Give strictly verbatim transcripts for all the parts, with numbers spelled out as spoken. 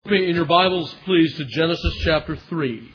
Me in your Bibles, please, to Genesis chapter three.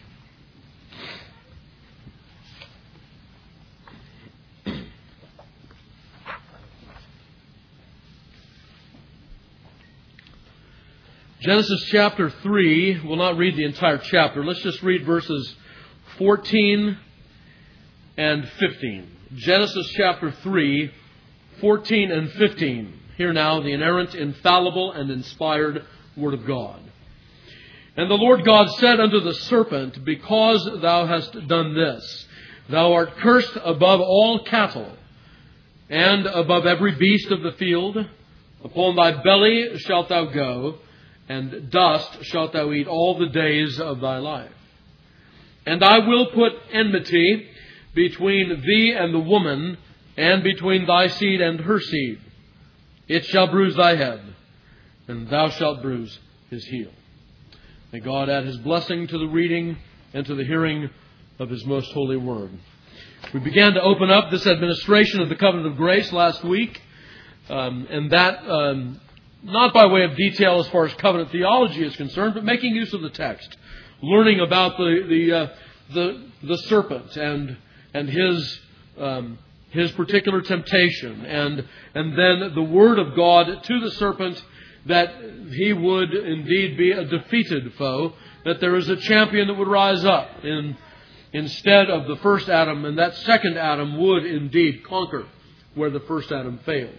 Genesis chapter three, we'll not read the entire chapter. Let's just read verses fourteen and fifteen. Genesis chapter three, fourteen and fifteen. Hear now the inerrant, infallible, and inspired Word of God. And the Lord God said unto the serpent, Because thou hast done this, thou art cursed above all cattle, and above every beast of the field. Upon thy belly shalt thou go, and dust shalt thou eat all the days of thy life. And I will put enmity between thee and the woman, and between thy seed and her seed. It shall bruise thy head, and thou shalt bruise his heel. May God add His blessing to the reading and to the hearing of His most holy word. We began to open up this administration of the covenant of grace last week, um, and that um, not by way of detail as far as covenant theology is concerned, but making use of the text, learning about the the uh, the, the serpent and and his um, his particular temptation, and and then the word of God to the serpent, that he would indeed be a defeated foe, that there is a champion that would rise up in, instead of the first Adam, and that second Adam would indeed conquer where the first Adam failed.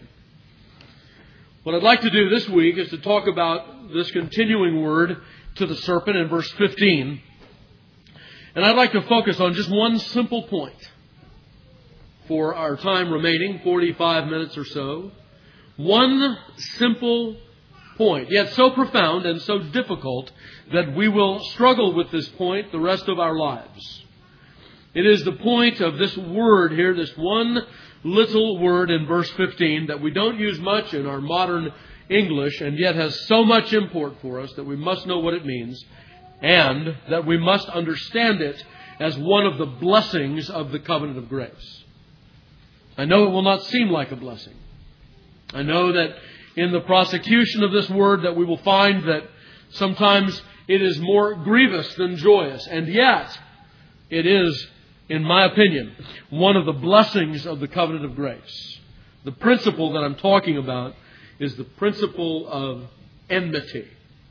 What I'd like to do this week is to talk about this continuing word to the serpent in verse fifteen. And I'd like to focus on just one simple point for our time remaining, forty-five minutes or so. One simple point, yet so profound and so difficult that we will struggle with this point the rest of our lives. It is the point of this word here, this one little word in verse fifteen that we don't use much in our modern English, and yet has so much import for us that we must know what it means, and that we must understand it as one of the blessings of the covenant of grace. I know it will not seem like a blessing. I know that in the prosecution of this word that we will find that sometimes it is more grievous than joyous. And yet, it is, in my opinion, one of the blessings of the covenant of grace. The principle that I'm talking about is the principle of enmity.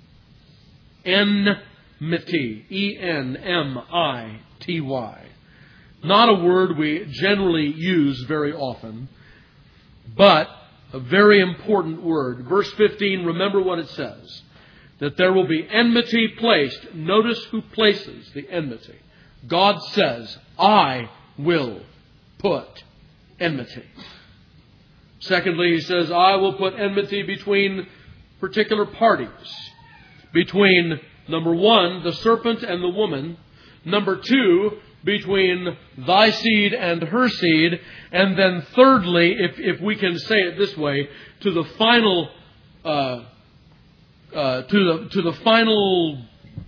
Enmity. E N M I T Y. Not a word we generally use very often, but a very important word. Verse fifteen, remember what it says. That there will be enmity placed. Notice who places the enmity. God says, I will put enmity. Secondly, He says, I will put enmity between particular parties. Between, number one, the serpent and the woman. Number two, between thy seed and her seed. And then thirdly, if, if we can say it this way, to the final uh, uh, to the to the final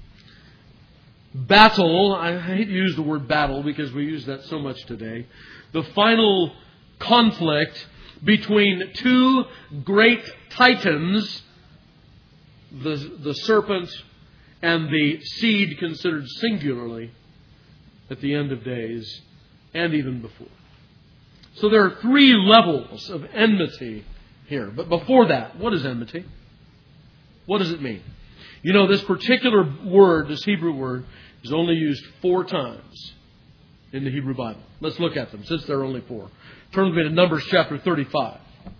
battle. I hate to use the word battle because we use that so much today. The final conflict between two great titans, the the serpent and the seed considered singularly, at the end of days, and even before. So there are three levels of enmity here. But before that, what is enmity? What does it mean? You know, this particular word, this Hebrew word, is only used four times in the Hebrew Bible. Let's look at them, since there are only four. Turn with me to Numbers chapter thirty-five.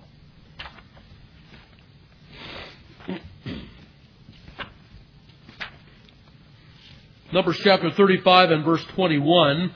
Numbers chapter thirty-five and verse twenty-one.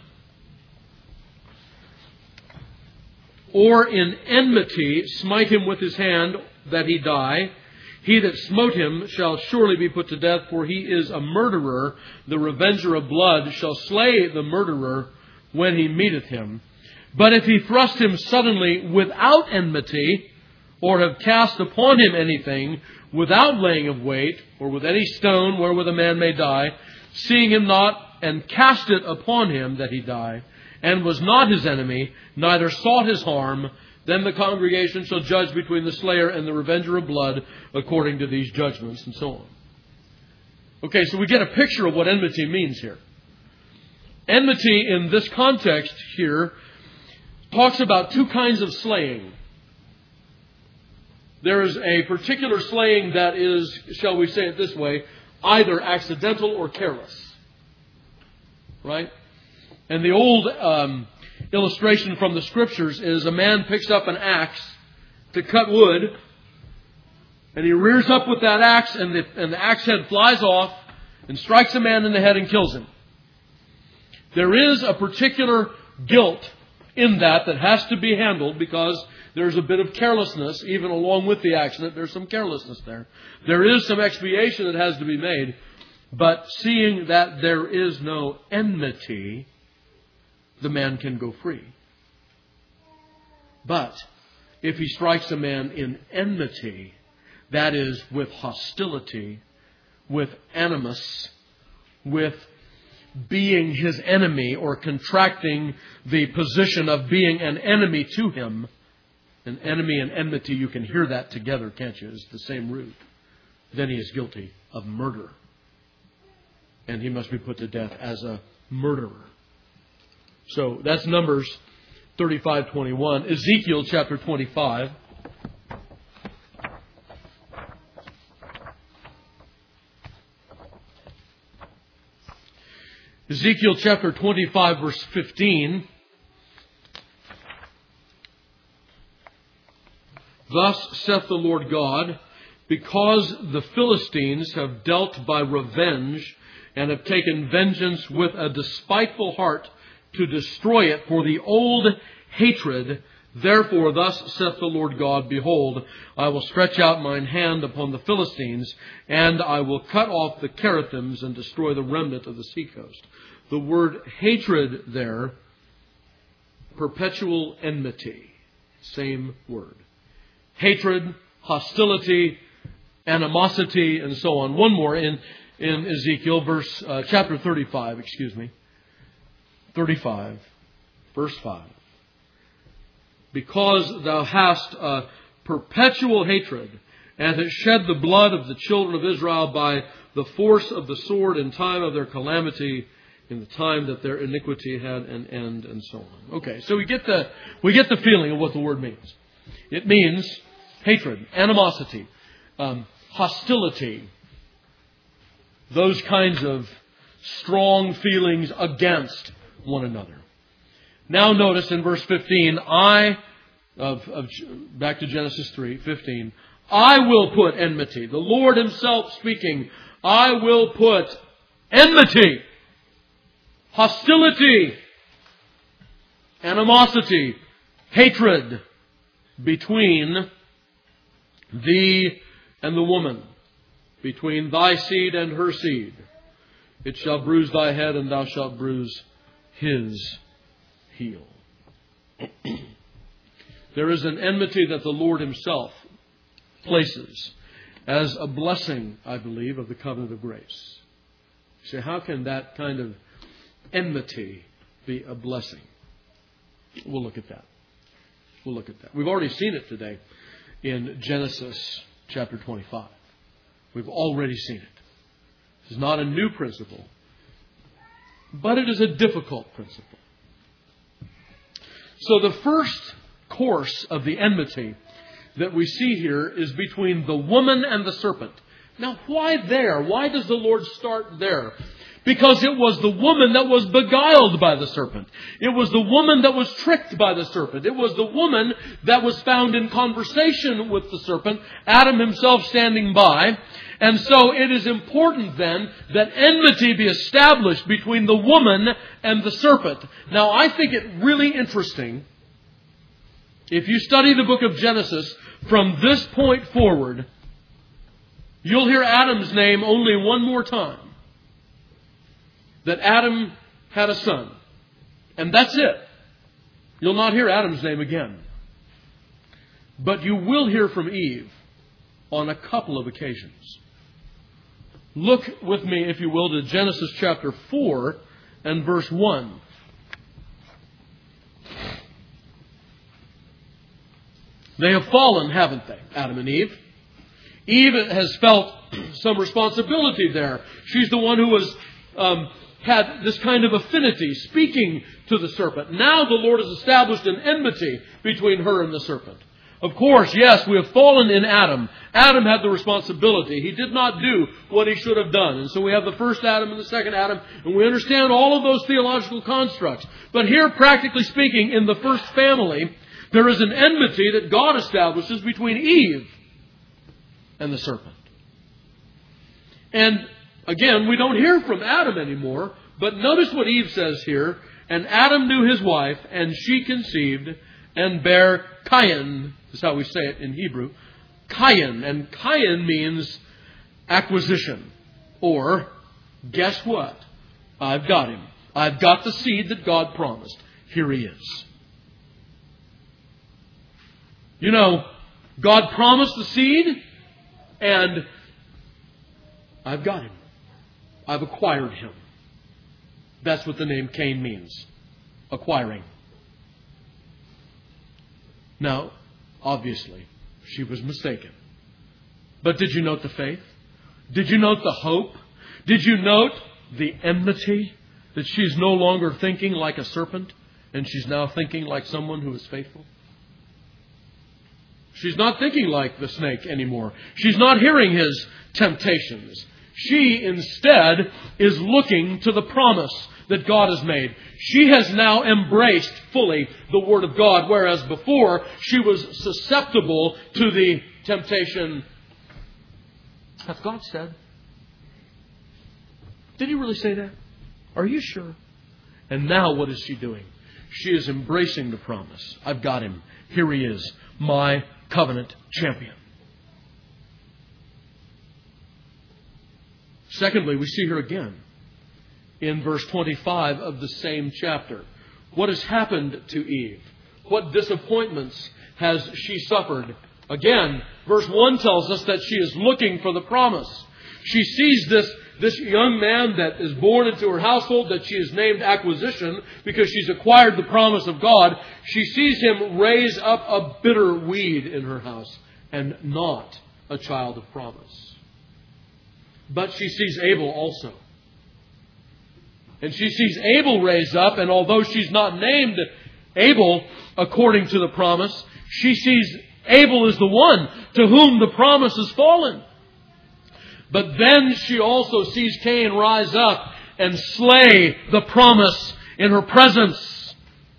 Or in enmity smite him with his hand, that he die. He that smote him shall surely be put to death, for he is a murderer. The revenger of blood shall slay the murderer when he meeteth him. But if he thrust him suddenly without enmity, or have cast upon him anything without laying of weight, or with any stone wherewith a man may die, seeing him not, and cast it upon him that he die, and was not his enemy, neither sought his harm, then the congregation shall judge between the slayer and the revenger of blood according to these judgments, and so on. Okay, so we get a picture of what enmity means here. Enmity in this context here talks about two kinds of slaying. There is a particular slaying that is, shall we say it this way, either accidental or careless. Right? And the old um, illustration from the Scriptures is a man picks up an axe to cut wood, and he rears up with that axe, and the, and the axe head flies off and strikes a man in the head and kills him. There is a particular guilt in that that has to be handled because there's a bit of carelessness, even along with the accident. There's some carelessness there. There is some expiation that has to be made. But seeing that there is no enmity, the man can go free. But if he strikes a man in enmity, that is with hostility, with animus, with being his enemy or contracting the position of being an enemy to him. An enemy and enmity, you can hear that together, can't you? It's the same root. Then he is guilty of murder. And he must be put to death as a murderer. So that's Numbers thirty-five twenty-one. Ezekiel chapter twenty-five. Ezekiel chapter twenty-five verse fifteen. Thus saith the Lord God, because the Philistines have dealt by revenge and have taken vengeance with a despiteful heart to destroy it for the old hatred, therefore thus saith the Lord God, behold, I will stretch out mine hand upon the Philistines, and I will cut off the Cherethims and destroy the remnant of the seacoast. The word hatred there, perpetual enmity, same word. Hatred, hostility, animosity, and so on. One more in, in Ezekiel, verse uh, chapter thirty-five, excuse me. thirty-five, verse five. Because thou hast a perpetual hatred, and hast shed the blood of the children of Israel by the force of the sword in time of their calamity, in the time that their iniquity had an end, and so on. Okay, so we get the we get the feeling of what the word means. It means hatred, animosity, um, hostility, those kinds of strong feelings against one another. Now notice in verse fifteen, I, of, of back to Genesis three fifteen, I will put enmity. The Lord Himself speaking, I will put enmity, hostility, animosity, hatred between thee and the woman, between thy seed and her seed. It shall bruise thy head, and thou shalt bruise his heel. There is an enmity that the Lord Himself places as a blessing, I believe, of the covenant of grace. You say, how can that kind of enmity be a blessing? We'll look at that. We'll look at that. We've already seen it today in Genesis chapter twenty-five. We've already seen it. This is not a new principle, but it is a difficult principle. So the first course of the enmity that we see here is between the woman and the serpent. Now, why there? Why does the Lord start there? Because it was the woman that was beguiled by the serpent. It was the woman that was tricked by the serpent. It was the woman that was found in conversation with the serpent, Adam himself standing by. And so it is important then that enmity be established between the woman and the serpent. Now, I think it really interesting, if you study the book of Genesis from this point forward, you'll hear Adam's name only one more time. That Adam had a son. And that's it. You'll not hear Adam's name again. But you will hear from Eve on a couple of occasions. Look with me, if you will, to Genesis chapter four and verse one. They have fallen, haven't they, Adam and Eve? Eve has felt some responsibility there. She's the one who was um, had this kind of affinity, speaking to the serpent. Now the Lord has established an enmity between her and the serpent. Of course, yes, we have fallen in Adam. Adam had the responsibility. He did not do what he should have done. And so we have the first Adam and the second Adam, and we understand all of those theological constructs. But here, practically speaking, in the first family, there is an enmity that God establishes between Eve and the serpent. And again, we don't hear from Adam anymore, but notice what Eve says here. And Adam knew his wife, and she conceived and bare Cain. This is how we say it in Hebrew. Cain. And Cain means acquisition. Or, guess what? I've got him. I've got the seed that God promised. Here he is. You know, God promised the seed, and I've got him. I've acquired him. That's what the name Cain means. Acquiring. Now, obviously, she was mistaken. But did you note the faith? Did you note the hope? Did you note the enmity? That she's no longer thinking like a serpent, and she's now thinking like someone who is faithful? She's not thinking like the snake anymore. She's not hearing his temptations. She instead is looking to the promise that God has made. She has now embraced fully the Word of God, whereas before she was susceptible to the temptation. Hath God said? Did He really say that? Are you sure? And now what is she doing? She is embracing the promise. I've got him. Here he is, my covenant champion. Secondly, we see her again in verse twenty-five of the same chapter. What has happened to Eve? What disappointments has she suffered? Again, verse one tells us that she is looking for the promise. She sees this, this young man that is born into her household, that she has named Acquisition because she's acquired the promise of God. She sees him raise up a bitter weed in her house and not a child of promise. But she sees Abel also. And she sees Abel raised up, and although she's not named Abel according to the promise, she sees Abel as the one to whom the promise has fallen. But then she also sees Cain rise up and slay the promise in her presence.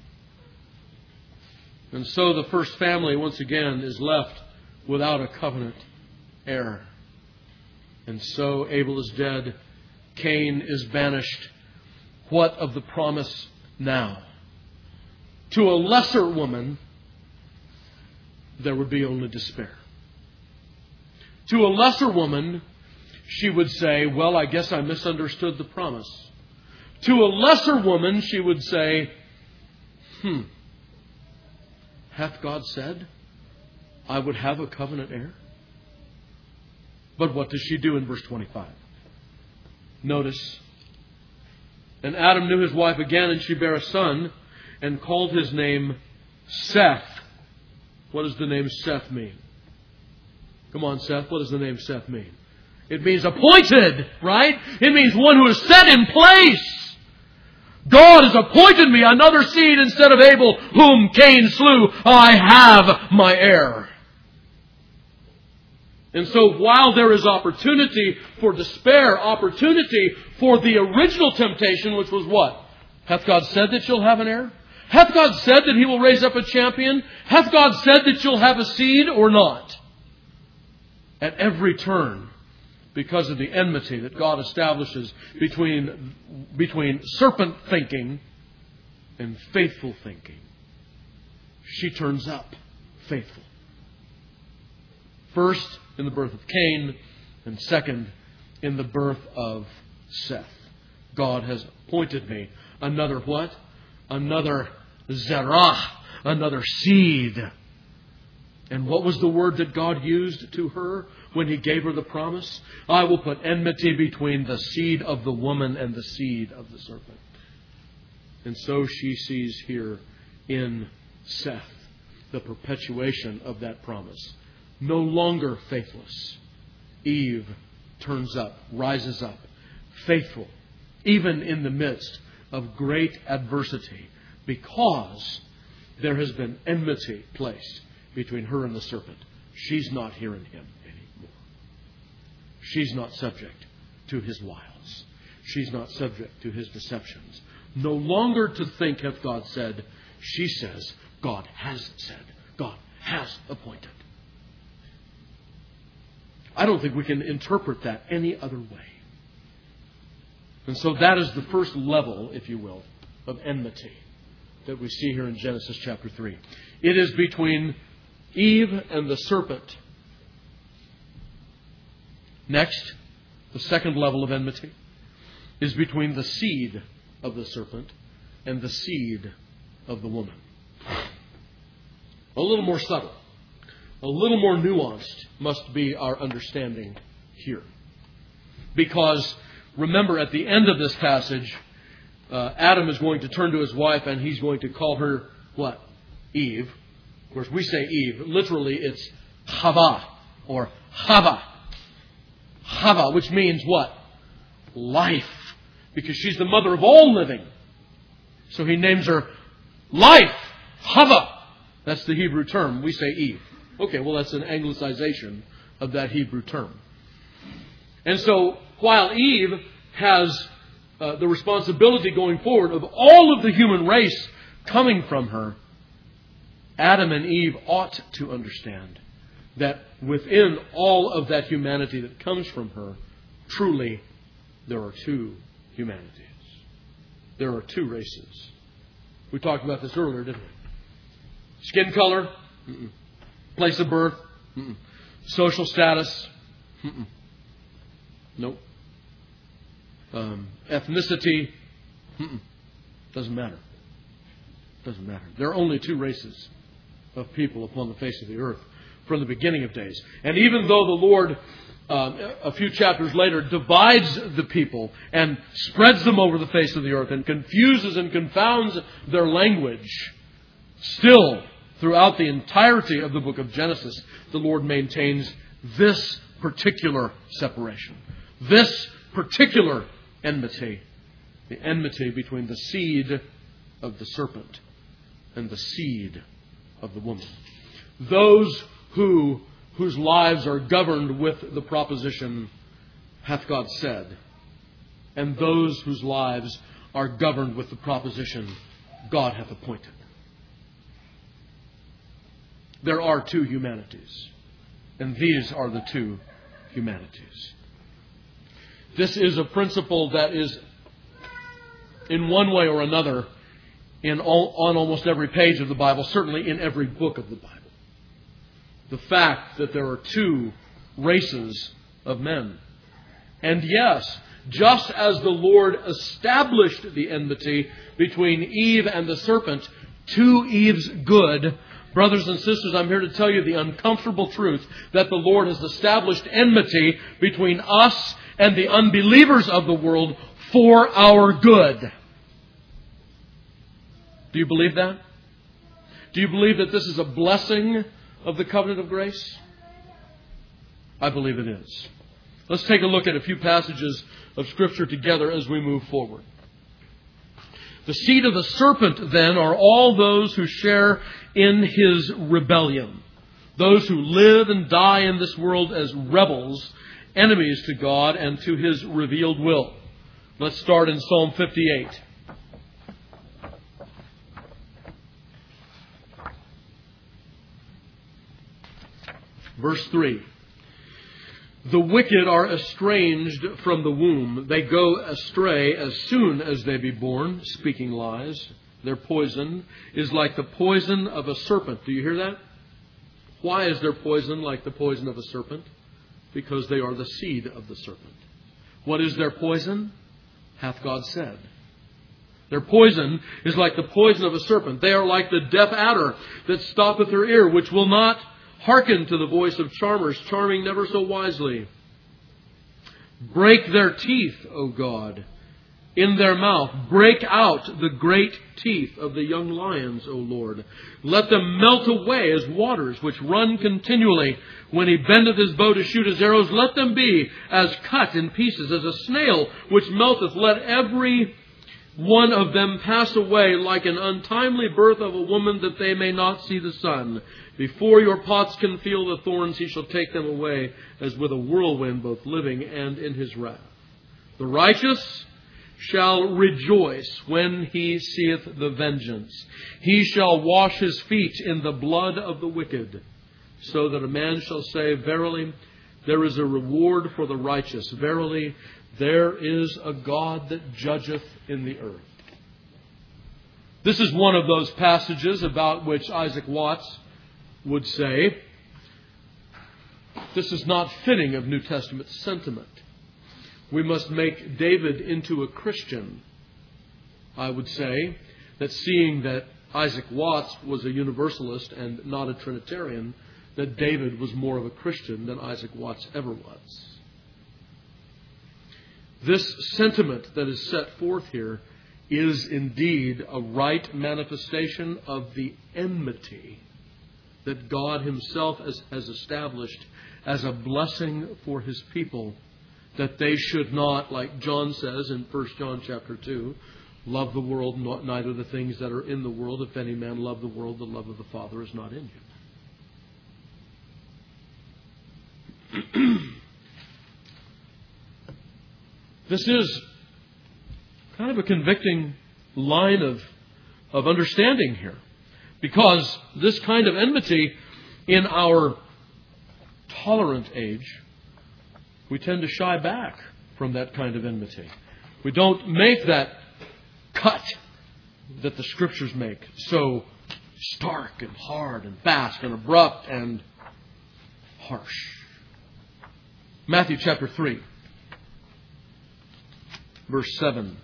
And so the first family once again is left without a covenant heir. And so Abel is dead. Cain is banished. What of the promise now? To a lesser woman, there would be only despair. To a lesser woman, she would say, well, I guess I misunderstood the promise. To a lesser woman, she would say, hmm, hath God said I would have a covenant heir? But what does she do in verse twenty-five? Notice, and Adam knew his wife again, and she bare a son, and called his name Seth. What does the name Seth mean? Come on, Seth, what does the name Seth mean? It means appointed, right? It means one who is set in place. God has appointed me another seed instead of Abel, whom Cain slew. I have my heir. And so while there is opportunity for despair, opportunity for the original temptation, which was what? Hath God said that you'll have an heir? Hath God said that He will raise up a champion? Hath God said that you'll have a seed or not? At every turn, because of the enmity that God establishes between, between serpent thinking and faithful thinking, she turns up faithful. First, in the birth of Cain, and second, in the birth of Seth. God has appointed me another what? Another zerah, another seed. And what was the word that God used to her when He gave her the promise? I will put enmity between the seed of the woman and the seed of the serpent. And so she sees here in Seth the perpetuation of that promise. No longer faithless, Eve turns up, rises up, faithful, even in the midst of great adversity, because there has been enmity placed between her and the serpent. She's not hearing him anymore. She's not subject to his wiles. She's not subject to his deceptions. No longer to think hath God said. She says, God has said. God has appointed. I don't think we can interpret that any other way. And so that is the first level, if you will, of enmity that we see here in Genesis chapter three. It is between Eve and the serpent. Next, the second level of enmity is between the seed of the serpent and the seed of the woman. A little more subtle, a little more nuanced must be our understanding here. Because remember, at the end of this passage, uh, Adam is going to turn to his wife and he's going to call her what? Eve. Of course, we say Eve. Literally, it's Chava or Chava. Chava, which means what? Life. Because she's the mother of all living. So he names her Life. Chava. That's the Hebrew term. We say Eve. Okay, well, that's an anglicization of that Hebrew term. And so, while Eve has uh, the responsibility going forward of all of the human race coming from her, Adam and Eve ought to understand that within all of that humanity that comes from her, truly, there are two humanities. There are two races. We talked about this earlier, didn't we? Skin color? Mm-mm. Place of birth? Mm-mm. Social status? Mm-mm. Nope. Um, ethnicity? Mm-mm. Doesn't matter. Doesn't matter. There are only two races of people upon the face of the earth from the beginning of days. And even though the Lord, um, a few chapters later, divides the people and spreads them over the face of the earth and confuses and confounds their language, still, throughout the entirety of the book of Genesis, the Lord maintains this particular separation, this particular enmity, the enmity between the seed of the serpent and the seed of the woman. Those who whose lives are governed with the proposition, hath God said, and those whose lives are governed with the proposition, God hath appointed. There are two humanities, and these are the two humanities. This is a principle that is, in one way or another, in all, on almost every page of the Bible, certainly in every book of the Bible. The fact that there are two races of men. And yes, just as the Lord established the enmity between Eve and the serpent, to Eve's good, brothers and sisters, I'm here to tell you the uncomfortable truth that the Lord has established enmity between us and the unbelievers of the world for our good. Do you believe that? Do you believe that this is a blessing of the covenant of grace? I believe it is. Let's take a look at a few passages of Scripture together as we move forward. The seed of the serpent, then, are all those who share in his rebellion. Those who live and die in this world as rebels, enemies to God and to his revealed will. Let's start in Psalm fifty-eight. Verse three. The wicked are estranged from the womb. They go astray as soon as they be born, speaking lies. Their poison is like the poison of a serpent. Do you hear that? Why is their poison like the poison of a serpent? Because they are the seed of the serpent. What is their poison? Hath God said. Their poison is like the poison of a serpent. They are like the deaf adder that stoppeth her ear, which will not hearken to the voice of charmers, charming never so wisely. Break their teeth, O God, in their mouth. Break out the great teeth of the young lions, O Lord. Let them melt away as waters which run continually. When he bendeth his bow to shoot his arrows, let them be as cut in pieces, as a snail which melteth. Let every one of them pass away like an untimely birth of a woman, that they may not see the sun. Before your pots can feel the thorns, he shall take them away as with a whirlwind, both living and in his wrath. The righteous shall rejoice when he seeth the vengeance. He shall wash his feet in the blood of the wicked, so that a man shall say, verily, there is a reward for the righteous. Verily, there is a God that judgeth in the earth. This is one of those passages about which Isaac Watts would say, this is not fitting of New Testament sentiment. We must make David into a Christian. I would say that seeing that Isaac Watts was a Universalist and not a Trinitarian, that David was more of a Christian than Isaac Watts ever was. This sentiment that is set forth here is indeed a right manifestation of the enmity that God himself has, has established as a blessing for his people, that they should not, like John says in First John chapter two, love the world, not, neither the things that are in the world. If any man love the world, the love of the Father is not in him. This is kind of a convicting line of, of understanding here. Because this kind of enmity in our tolerant age, we tend to shy back from that kind of enmity. We don't make that cut that the Scriptures make so stark and hard and fast and abrupt and harsh. Matthew chapter three. Verse seven.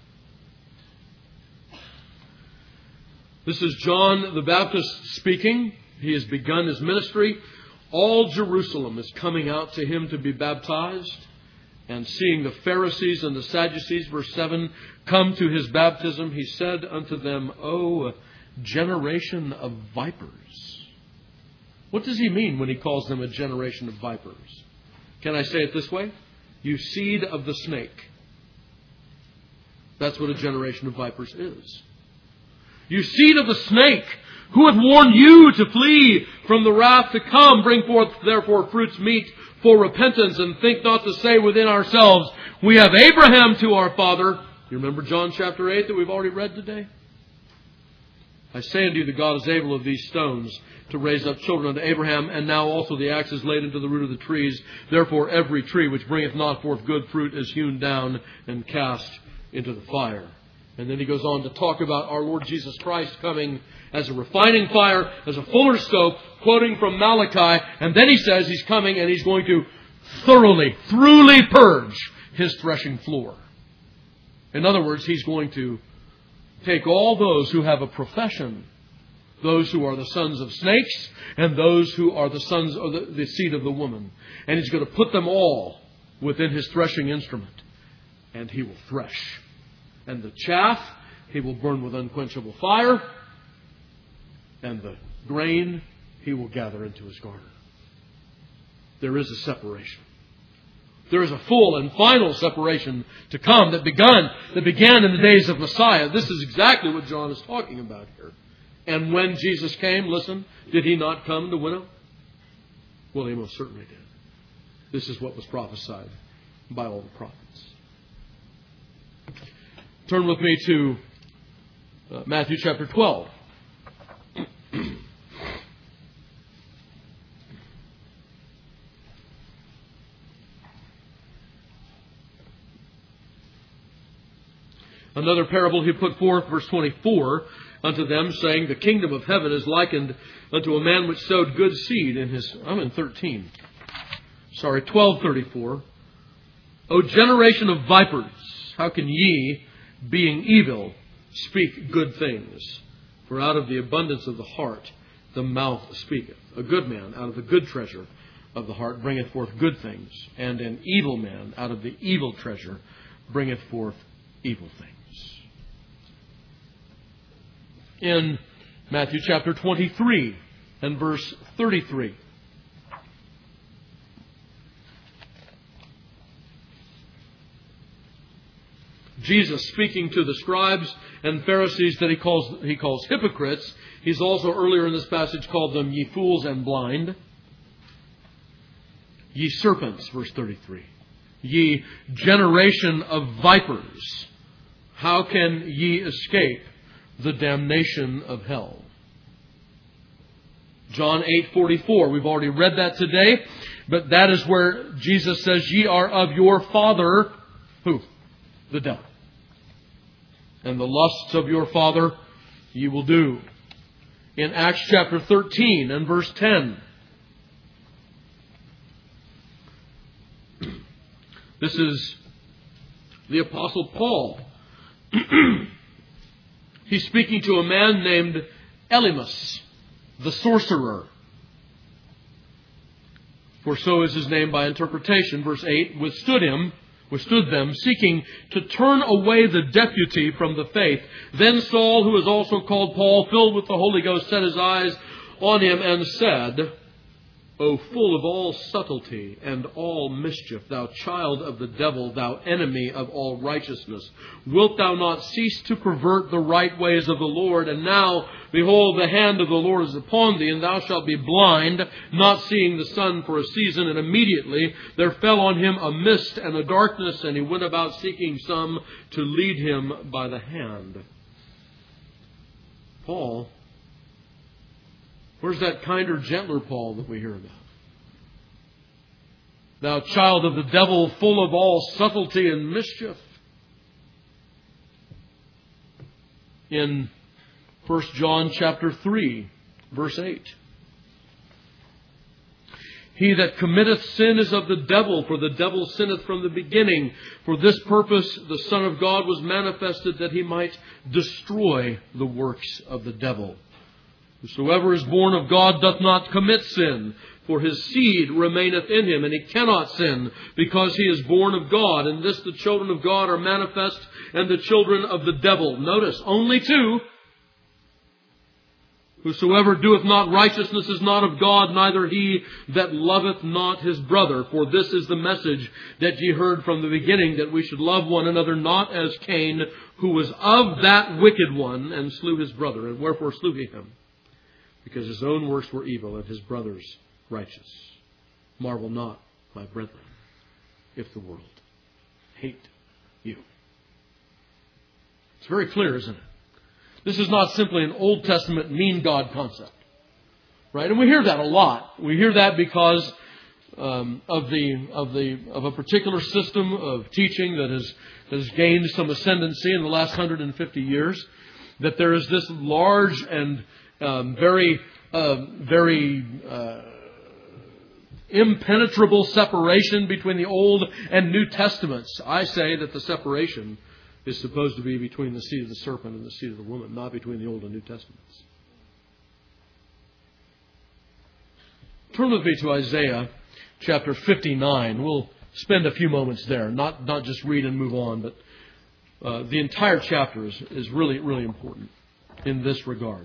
This is John the Baptist speaking. He has begun his ministry. All Jerusalem is coming out to him to be baptized. And seeing the Pharisees and the Sadducees, verse seven, come to his baptism, he said unto them, O generation of vipers. What does he mean when he calls them a generation of vipers? Can I say it this way? You seed of the snake. That's what a generation of vipers is. You seed of the snake, who hath warned you to flee from the wrath to come? Bring forth therefore fruits meet for repentance, and think not to say within ourselves, we have Abraham to our father. You remember John chapter eight that we've already read today? I say unto you that God is able of these stones to raise up children unto Abraham, and now also the axe is laid into the root of the trees. Therefore every tree which bringeth not forth good fruit is hewn down and cast into the fire. And then he goes on to talk about our Lord Jesus Christ coming as a refining fire, as a fuller's scope, quoting from Malachi. And then he says he's coming and he's going to thoroughly, thoroughly purge his threshing floor. In other words, he's going to take all those who have a profession, those who are the sons of snakes, and those who are the sons of the, the seed of the woman. And he's going to put them all within his threshing instrument. And he will thresh. And the chaff he will burn with unquenchable fire. And the grain he will gather into his garner. There is a separation. There is a full and final separation to come that begun, that began in the days of Messiah. This is exactly what John is talking about here. And when Jesus came, listen, did he not come to winnow? Well, he most certainly did. This is what was prophesied by all the prophets. Turn with me to uh, Matthew chapter twelve. Another parable he put forth, verse twenty-four, unto them, saying, the kingdom of heaven is likened unto a man which sowed good seed in his... I'm in thirteen. Sorry, twelve thirty-four. O generation of vipers, how can ye, being evil, speak good things? For out of the abundance of the heart the mouth speaketh. A good man out of the good treasure of the heart bringeth forth good things, and an evil man out of the evil treasure bringeth forth evil things. in Matthew chapter twenty-three and verse thirty-three. Jesus, speaking to the scribes and Pharisees that he calls, he calls hypocrites, he's also earlier in this passage called them ye fools and blind. Ye serpents, verse thirty-three. Ye generation of vipers, how can ye escape the damnation of hell? John eight forty-four, we've already read that today, but that is where Jesus says, ye are of your father, who? The devil. And the lusts of your father ye will do. In Acts chapter thirteen and verse ten, this is the Apostle Paul. He's speaking to a man named Elymas, the sorcerer. For so is his name by interpretation. Verse eight, withstood him, withstood them, seeking to turn away the deputy from the faith. Then Saul, who is also called Paul, filled with the Holy Ghost, set his eyes on him and said, O full of all subtlety and all mischief, thou child of the devil, thou enemy of all righteousness, wilt thou not cease to pervert the right ways of the Lord? And now, behold, the hand of the Lord is upon thee, and thou shalt be blind, not seeing the sun for a season. And immediately there fell on him a mist and a darkness, and he went about seeking some to lead him by the hand. Paul, where's that kinder, gentler Paul that we hear about? Thou child of the devil, full of all subtlety and mischief. In First John chapter three, verse eight. He that committeth sin is of the devil, for the devil sinneth from the beginning. For this purpose the Son of God was manifested, that he might destroy the works of the devil. Whosoever is born of God doth not commit sin, for his seed remaineth in him, and he cannot sin, because he is born of God. And this the children of God are manifest, and the children of the devil. Notice, only two. Whosoever doeth not righteousness is not of God, neither he that loveth not his brother. For this is the message that ye heard from the beginning, that we should love one another, not as Cain, who was of that wicked one, and slew his brother. And wherefore slew he him? Because his own works were evil, and his brother's righteous. Marvel not, my brethren, if the world hate you. It's very clear, isn't it? This is not simply an Old Testament mean God concept. Right? And we hear that a lot. We hear that because um, of the of the of a particular system of teaching that has, that has gained some ascendancy in the last one hundred fifty years. That there is this large and um, very, uh, very uh, impenetrable separation between the Old and New Testaments. I say that the separation is supposed to be between the seed of the serpent and the seed of the woman, not between the Old and New Testaments. Turn with me to Isaiah chapter fifty-nine. We'll spend a few moments there, not, not just read and move on, but uh, the entire chapter is, is really, really important in this regard.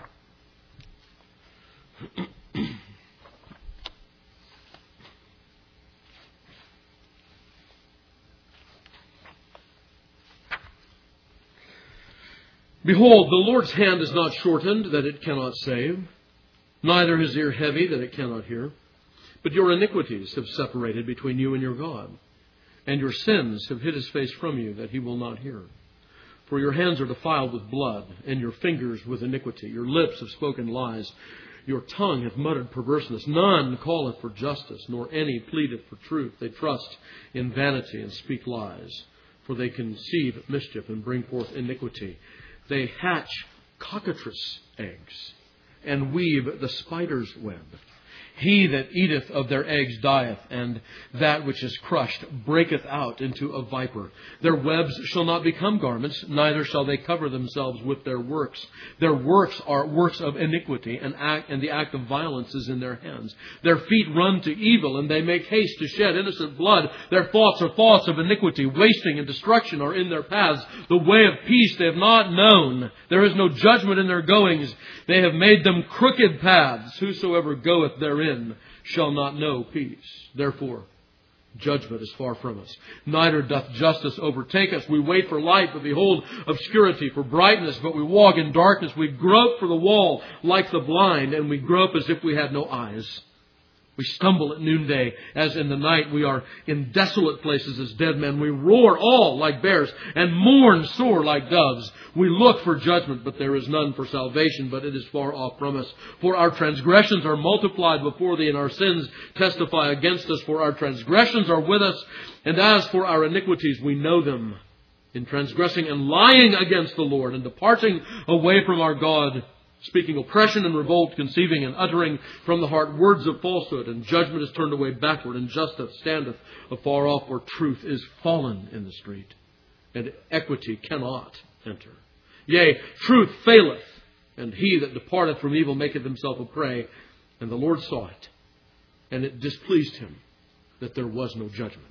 Behold, the Lord's hand is not shortened, that it cannot save, neither his ear heavy, that it cannot hear. But your iniquities have separated between you and your God, and your sins have hid his face from you, that he will not hear. For your hands are defiled with blood, and your fingers with iniquity. Your lips have spoken lies. Your tongue hath muttered perverseness. None calleth for justice, nor any pleadeth for truth. They trust in vanity and speak lies. For they conceive mischief and bring forth iniquity. They hatch cockatrice eggs and weave the spider's web. He that eateth of their eggs dieth, and that which is crushed breaketh out into a viper. Their webs shall not become garments, neither shall they cover themselves with their works. Their works are works of iniquity, and act, and the act of violence is in their hands. Their feet run to evil, and they make haste to shed innocent blood. Their thoughts are thoughts of iniquity. Wasting and destruction are in their paths. The way of peace they have not known. There is no judgment in their goings. They have made them crooked paths. Whosoever goeth therein shall not know peace. Therefore, judgment is far from us. Neither doth justice overtake us. We wait for light, but behold obscurity, for brightness, but we walk in darkness. We grope for the wall like the blind, and we grope as if we had no eyes. We stumble at noonday as in the night. We are in desolate places as dead men. We roar all like bears and mourn sore like doves. We look for judgment, but there is none, for salvation, but it is far off from us. For our transgressions are multiplied before thee, and our sins testify against us. For our transgressions are with us, and as for our iniquities, we know them. In transgressing and lying against the Lord, and departing away from our God, speaking oppression and revolt, conceiving and uttering from the heart words of falsehood, and judgment is turned away backward, and justice standeth afar off, for truth is fallen in the street, and equity cannot enter. Yea, truth faileth, and he that departeth from evil maketh himself a prey. And the Lord saw it, and it displeased him that there was no judgment.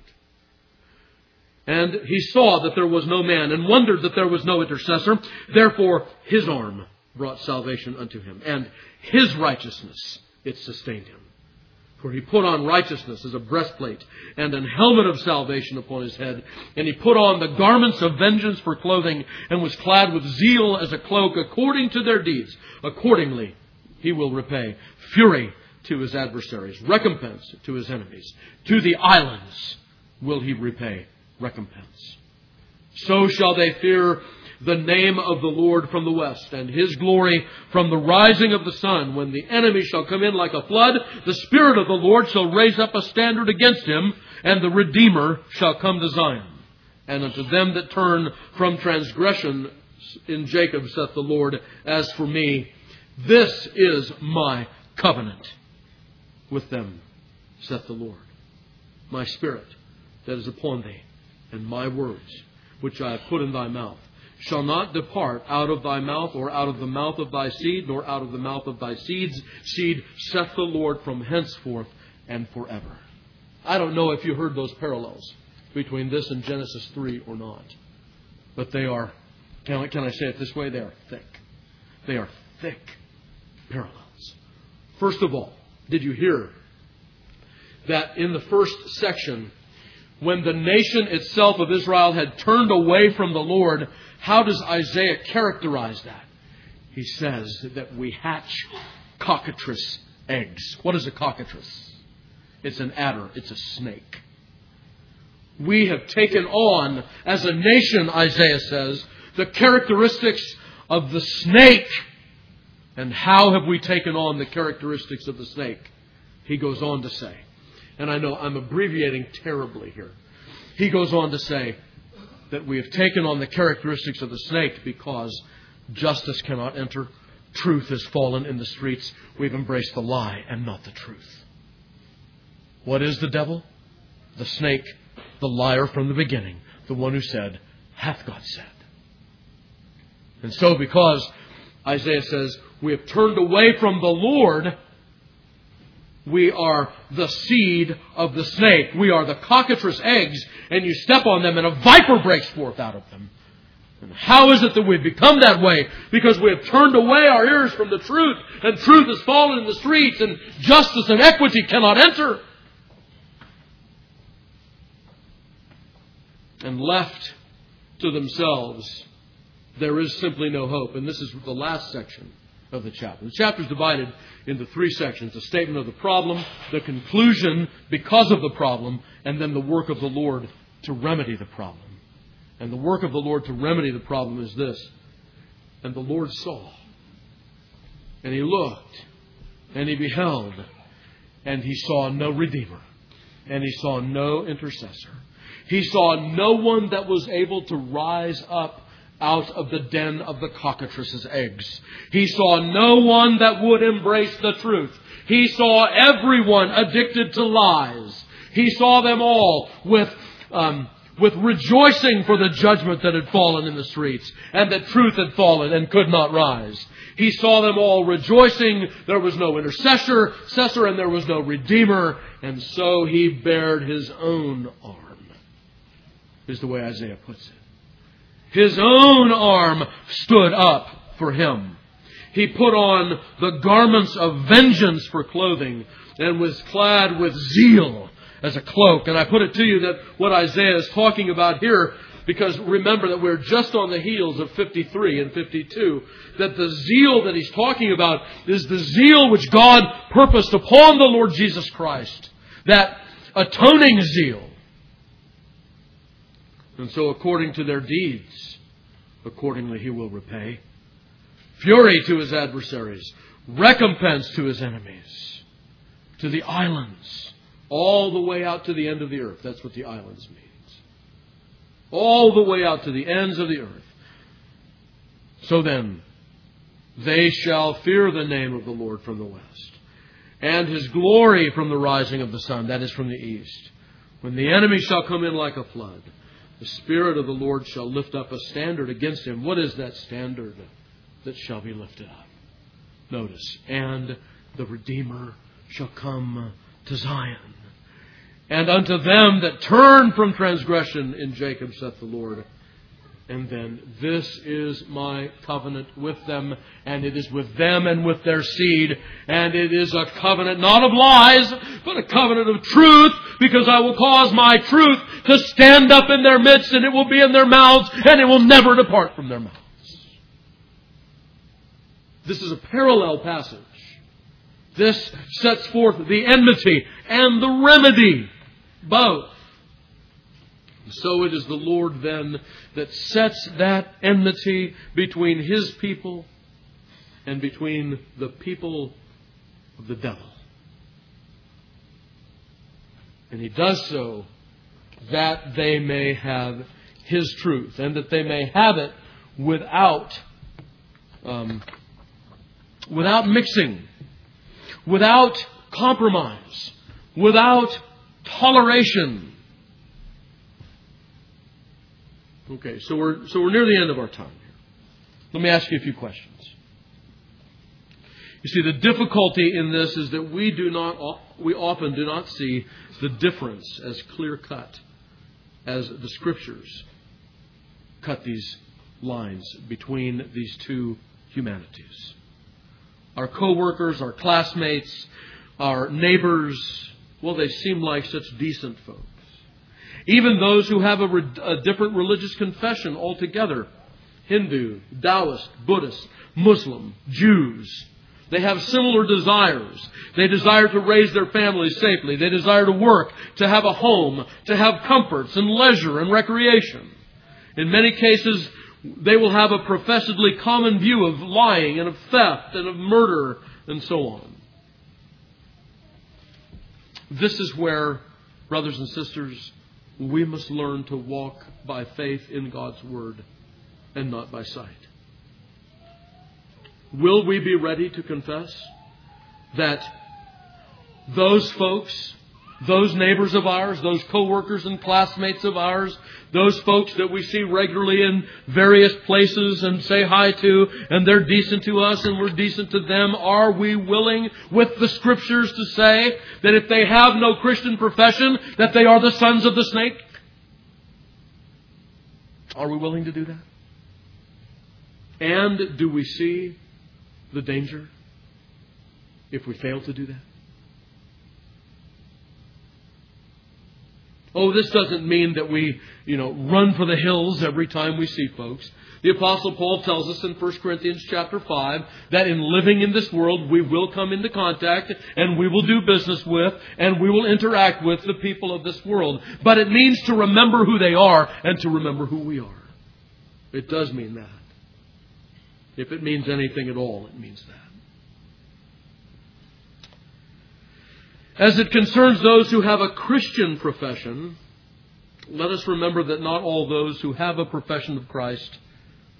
And he saw that there was no man, and wondered that there was no intercessor. Therefore his arm brought salvation unto him, and his righteousness, it sustained him. For he put on righteousness as a breastplate, and an helmet of salvation upon his head. And he put on the garments of vengeance for clothing, and was clad with zeal as a cloak, according to their deeds. Accordingly he will repay fury to his adversaries, recompense to his enemies. To the islands will he repay recompense. So shall they fear the name of the Lord from the west, and his glory from the rising of the sun. When the enemy shall come in like a flood, the Spirit of the Lord shall raise up a standard against him, and the Redeemer shall come to Zion. And unto them that turn from transgression in Jacob, saith the Lord, as for me, this is my covenant with them, saith the Lord. My Spirit that is upon thee, and my words which I have put in thy mouth, shall not depart out of thy mouth, or out of the mouth of thy seed, nor out of the mouth of thy seed's seed, saith the Lord, from henceforth and forever. I don't know if you heard those parallels between this and Genesis three or not. But they are, can I, can I say it this way? They are thick. They are thick parallels. First of all, did you hear that in the first section, when the nation itself of Israel had turned away from the Lord, how does Isaiah characterize that? He says that we hatch cockatrice eggs. What is a cockatrice? It's an adder. It's a snake. We have taken on, as a nation, Isaiah says, the characteristics of the snake. And how have we taken on the characteristics of the snake? He goes on to say, and I know I'm abbreviating terribly here. He goes on to say that we have taken on the characteristics of the snake because justice cannot enter. Truth has fallen in the streets. We've embraced the lie and not the truth. What is the devil? The snake, the liar from the beginning, the one who said, hath God said. And so because Isaiah says we have turned away from the Lord, we are the seed of the snake. We are the cockatrice eggs, and you step on them and a viper breaks forth out of them. And how is it that we've become that way? Because we have turned away our ears from the truth, and truth has fallen in the streets, and justice and equity cannot enter. And left to themselves, there is simply no hope. And this is the last section of the chapter. The chapter is divided into three sections. A statement of the problem, the conclusion because of the problem, and then the work of the Lord to remedy the problem. And the work of the Lord to remedy the problem is this. And the Lord saw, and He looked, and He beheld, and He saw no Redeemer, and He saw no intercessor. He saw no one that was able to rise up out of the den of the cockatrice's eggs. He saw no one that would embrace the truth. He saw everyone addicted to lies. He saw them all with um, with rejoicing for the judgment that had fallen in the streets, and that truth had fallen and could not rise. He saw them all rejoicing. There was no intercessor, intercessor, and there was no redeemer, and so he bared his own arm, is the way Isaiah puts it. His own arm stood up for him. He put on the garments of vengeance for clothing and was clad with zeal as a cloak. And I put it to you that what Isaiah is talking about here, because remember that we're just on the heels of fifty-three and fifty-two, that the zeal that he's talking about is the zeal which God purposed upon the Lord Jesus Christ. That atoning zeal. And so according to their deeds, accordingly he will repay. Fury to his adversaries, recompense to his enemies, to the islands, all the way out to the end of the earth. That's what the islands means. All the way out to the ends of the earth. So then, they shall fear the name of the Lord from the west, and his glory from the rising of the sun, that is from the east. When the enemy shall come in like a flood, the Spirit of the Lord shall lift up a standard against him. What is that standard that shall be lifted up? Notice, and the Redeemer shall come to Zion. And unto them that turn from transgression in Jacob, saith the Lord. And then, this is my covenant with them, and it is with them and with their seed. And it is a covenant not of lies, but a covenant of truth, because I will cause my truth to stand up in their midst, and it will be in their mouths, and it will never depart from their mouths. This is a parallel passage. This sets forth the enmity and the remedy, both. So it is the Lord then that sets that enmity between His people and between the people of the devil. And He does so that they may have His truth, and that they may have it without um, without mixing, without compromise, without toleration. Okay, so we're so we're near the end of our time here. Let me ask you a few questions. You see, the difficulty in this is that we do not we often do not see the difference as clear cut as the Scriptures cut these lines between these two humanities. Our co-workers, our classmates, our neighbors, well, they seem like such decent folks. Even those who have a, re- a different religious confession altogether, Hindu, Taoist, Buddhist, Muslim, Jews, they have similar desires. They desire to raise their families safely. They desire to work, to have a home, to have comforts and leisure and recreation. In many cases, they will have a professedly common view of lying and of theft and of murder and so on. This is where, brothers and sisters, we must learn to walk by faith in God's Word and not by sight. Will we be ready to confess that those folks, those neighbors of ours, those co-workers and classmates of ours, those folks that we see regularly in various places and say hi to, and they're decent to us and we're decent to them, are we willing with the Scriptures to say that if they have no Christian profession, that they are the sons of the snake? Are we willing to do that? And do we see the danger if we fail to do that? Oh, this doesn't mean that we, you know, run for the hills every time we see folks. The Apostle Paul tells us in First Corinthians chapter five that in living in this world we will come into contact and we will do business with and we will interact with the people of this world. But it means to remember who they are and to remember who we are. It does mean that. If it means anything at all, it means that. As it concerns those who have a Christian profession, let us remember that not all those who have a profession of Christ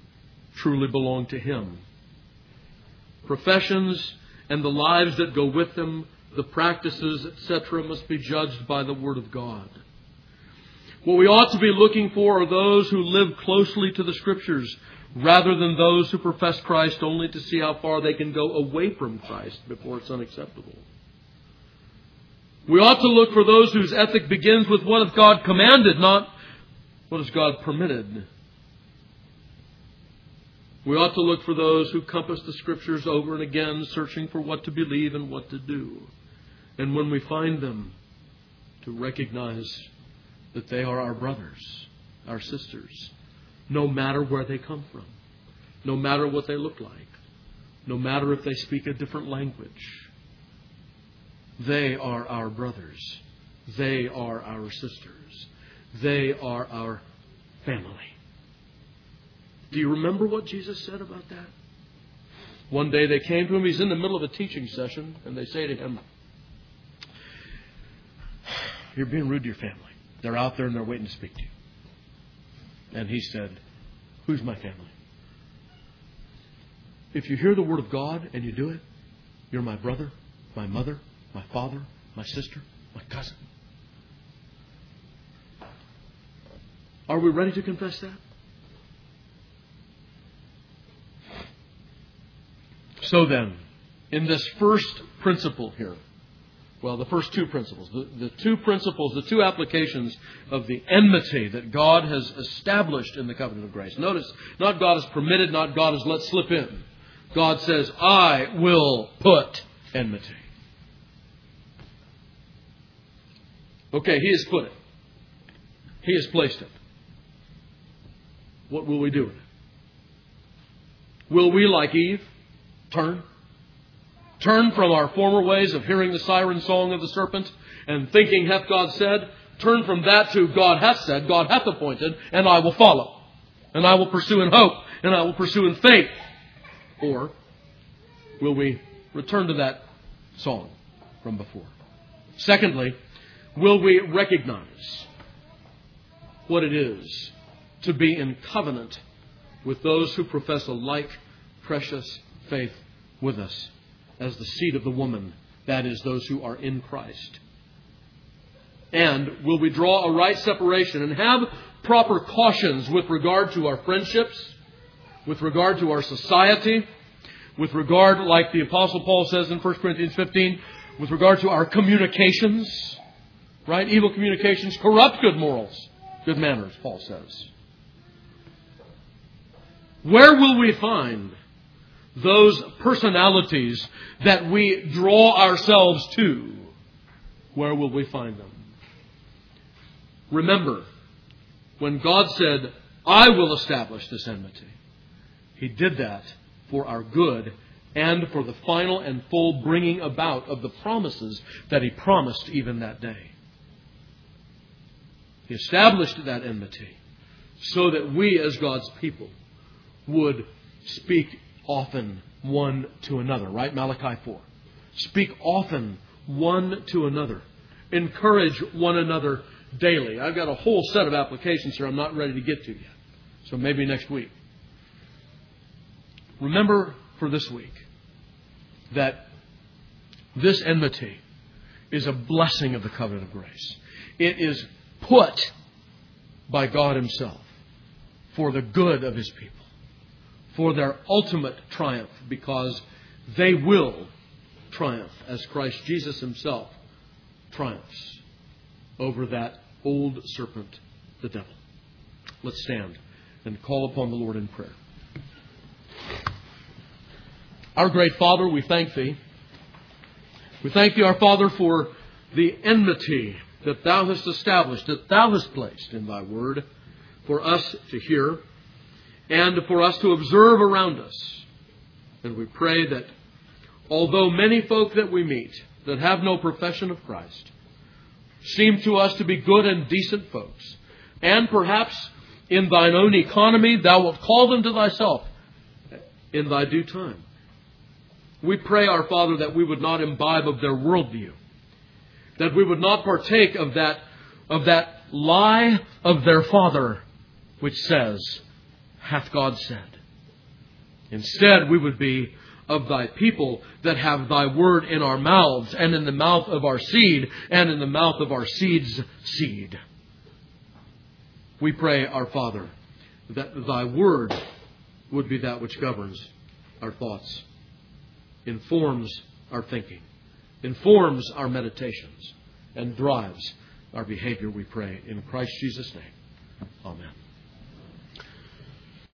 truly belong to Him. Professions and the lives that go with them, the practices, et cetera, must be judged by the Word of God. What we ought to be looking for are those who live closely to the Scriptures, rather than those who profess Christ only to see how far they can go away from Christ before it's unacceptable. We ought to look for those whose ethic begins with what has God commanded, not what has God permitted. We ought to look for those who compass the Scriptures over and again, searching for what to believe and what to do. And when we find them, to recognize that they are our brothers, our sisters, no matter where they come from, no matter what they look like, no matter if they speak a different language. They are our brothers. They are our sisters. They are our family. Do you remember what Jesus said about that? One day they came to Him. He's in the middle of a teaching session, and they say to Him, "You're being rude to your family. They're out there and they're waiting to speak to you." And He said, "Who's my family? If you hear the Word of God and you do it, you're my brother, my mother, my father, my sister, my cousin." Are we ready to confess that? So then, in this first principle here, well, the first two principles, the, the two principles, the two applications of the enmity that God has established in the covenant of grace. Notice, not God has permitted, not God has let slip in. God says, "I will put enmity." Okay, He has put it. He has placed it. What will we do with it? Will we, like Eve, turn? Turn from our former ways of hearing the siren song of the serpent and thinking, "Hath God said?" Turn from that to "God hath said, God hath appointed, and I will follow. And I will pursue in hope, and I will pursue in faith." Or will we return to that song from before? Secondly, will we recognize what it is to be in covenant with those who profess a like precious faith with us as the seed of the woman, that is, those who are in Christ? And will we draw a right separation and have proper cautions with regard to our friendships, with regard to our society, with regard, like the Apostle Paul says in First Corinthians fifteen, with regard to our communications, right? Evil communications corrupt good morals, good manners, Paul says. Where will we find those personalities that we draw ourselves to? Where will we find them? Remember, when God said, "I will establish this enmity," He did that for our good and for the final and full bringing about of the promises that He promised even that day. He established that enmity so that we as God's people would speak often one to another. Right? Malachi four. Speak often one to another. Encourage one another daily. I've got a whole set of applications here I'm not ready to get to yet. So maybe next week. Remember for this week that this enmity is a blessing of the covenant of grace. It is put by God Himself for the good of His people, for their ultimate triumph, because they will triumph as Christ Jesus Himself triumphs over that old serpent, the devil. Let's stand and call upon the Lord in prayer. Our great Father, we thank Thee. We thank Thee, our Father, for the enmity that Thou hast established, that Thou hast placed in Thy Word for us to hear and for us to observe around us. And we pray that although many folk that we meet that have no profession of Christ seem to us to be good and decent folks, and perhaps in Thine own economy Thou wilt call them to Thyself in Thy due time, we pray, our Father, that we would not imbibe of their worldview, that we would not partake of that, of that lie of their father, which says, "Hath God said?" Instead, we would be of Thy people that have Thy word in our mouths and in the mouth of our seed and in the mouth of our seed's seed. We pray, our Father, that Thy word would be that which governs our thoughts, informs our thinking, informs our meditations, and drives our behavior, we pray. In Christ Jesus' name, amen.